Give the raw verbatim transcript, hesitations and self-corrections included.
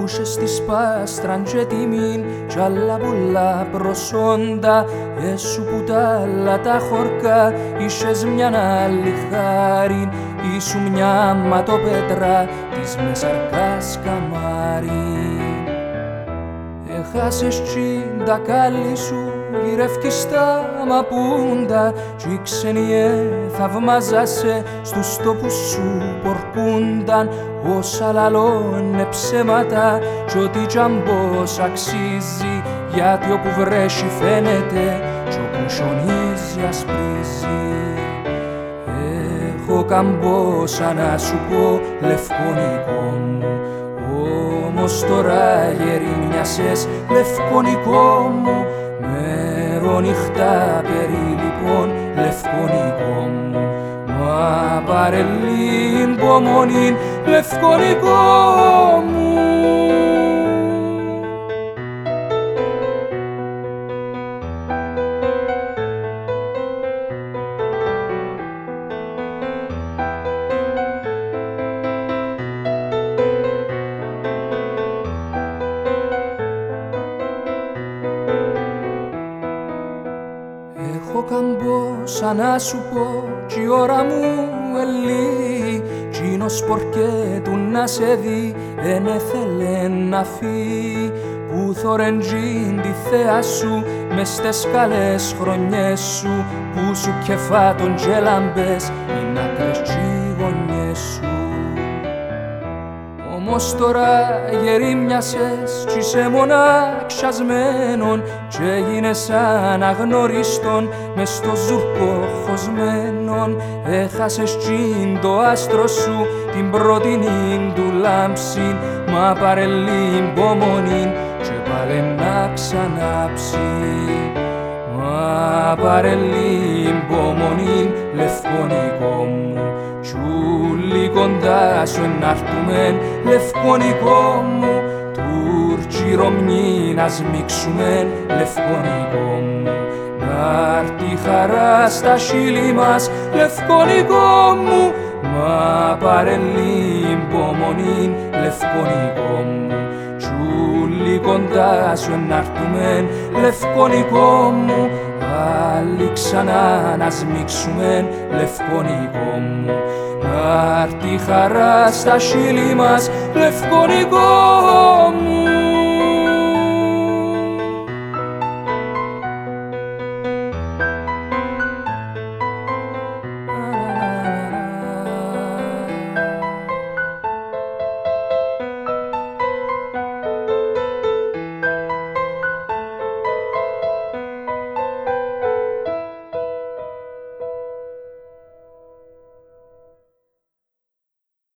Ούσες τη σπάστραν και τιμήν κι άλλα πολλά προσόντα. Έσου που τ' άλλα τα χορκά είσες μιαν άλλη χάριν. Ήσου μια ματοπέτρα της μεσαρκάς καμάριν. Έχασες τσιν τα κάλλη σου, γυρεύκεις τα μαπούντα κι ξενιέ θαυμάζασαι στους τόπους σου πορκούνταν. Όσα λαλώνε ψέματα κι ό,τι κι αν πως αξίζει, γιατί όπου βρέσει φαίνεται κι όπου σιωνίζει ασπρίζει. Έχω καμπόσα να σου πω λευκονικό μου, όμως τώρα γερίμιασες λευκονικό μου. Μερονυχτά περί λοιπόν λευκονικό μου, μα πάρε λίγη υπομονή λευκονικό μου. Έχω καμπόσα να σου πω κι η ώρα μου ελεί, κι πορκέτου να σε δει εν έθελε να φύγει. Που θωρεν τζιν τη θέα σου μες στες καλές χρονιές σου, που σου κεφάτων και λάμπες είναι άκρες κι οι γωνιές σου. Όμως τώρα γερίμιασες κι είσαι μοναξιασμένον κι έγινες αναγνωριστόν μες στο ζουρκό χωσμένον. Έχασες τσιν το άστρο σου την πρώτην του λάμψη, μα πάρε λίγη υπομονή και πάλε να ξανάψει. Μα πάρε λίγη υπομονή λευκονικό μου, κι ούλοι κοντά σου ενάρτουμεν λευκονικό μου. Τούρκοι Ρωμνοί να σμίξουμεν λευκονικό μου, να'ρτει χαρά στα χείλη μας λευκονικό μου. Μα πάρε λίγη υπομονή λευκονικό μου, κι ούλοι κοντά σου ενάρτουμεν λευκονικό μου. Άλλοι ξανά να σμίξουμεν λευκονικό μου, να'ρτει χαρά στα χείλη μας λευκονικό μου.